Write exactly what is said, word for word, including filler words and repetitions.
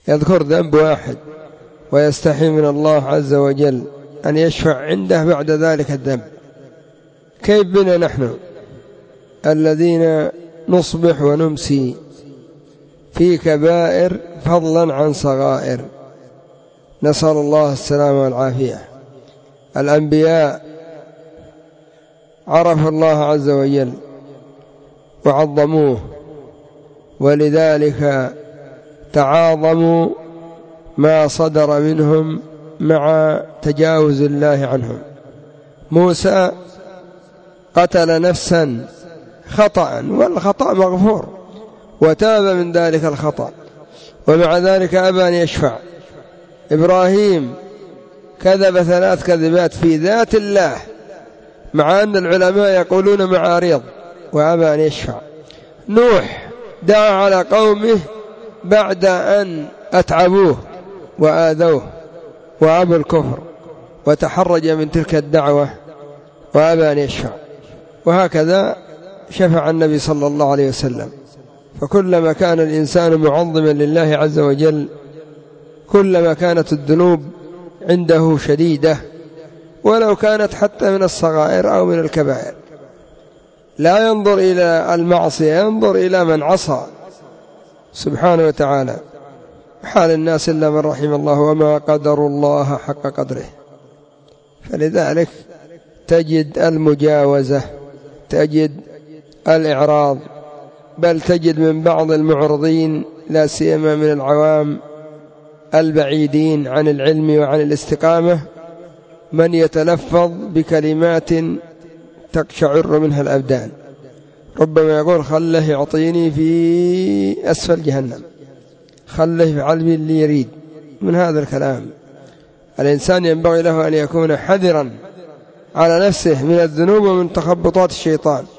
يذكر ذنب واحد ويستحي من الله عز وجل أن يشفع عنده بعد ذلك الذنب. كيف بنا نحن الذين نصبح ونمسي في كبائر فضلا عن صغائر، نسأل الله السلامة والعافية. الأنبياء عرفوا الله عز وجل وعظموه، ولذلك تعاظموا ما صدر منهم مع تجاوز الله عنهم. موسى قتل نفسا خطأ والخطأ مغفور وتاب من ذلك الخطأ، ومع ذلك أبى أن يشفع. إبراهيم كذب ثلاث كذبات في ذات الله مع أن العلماء يقولون معارض وأبى أن يشفع. نوح دعا على قومه بعد أن أتعبوه وآذوه وأبوا الكفر وتحرج من تلك الدعوة وأبى أن يشفع. وهكذا شفع النبي صلى الله عليه وسلم. فكلما كان الإنسان معظما لله عز وجل كلما كانت الذنوب عنده شديدة، ولو كانت حتى من الصغائر أو من الكبائر. لا ينظر إلى المعصية، ينظر إلى من عصى سبحانه وتعالى. حال الناس إلا من رحم الله وما قدر الله حق قدره. فلذلك تجد المجاوزة، تجد الإعراض، بل تجد من بعض المعرضين لا سيما من العوام البعيدين عن العلم وعن الاستقامة من يتلفظ بكلمات تقشعر منها الأبدان. ربما يقول خله يعطيني في أسفل جهنم، خله يفعل بي اللي يريد. من هذا الكلام الإنسان ينبغي له أن يكون حذرا على نفسه من الذنوب ومن تخبطات الشيطان.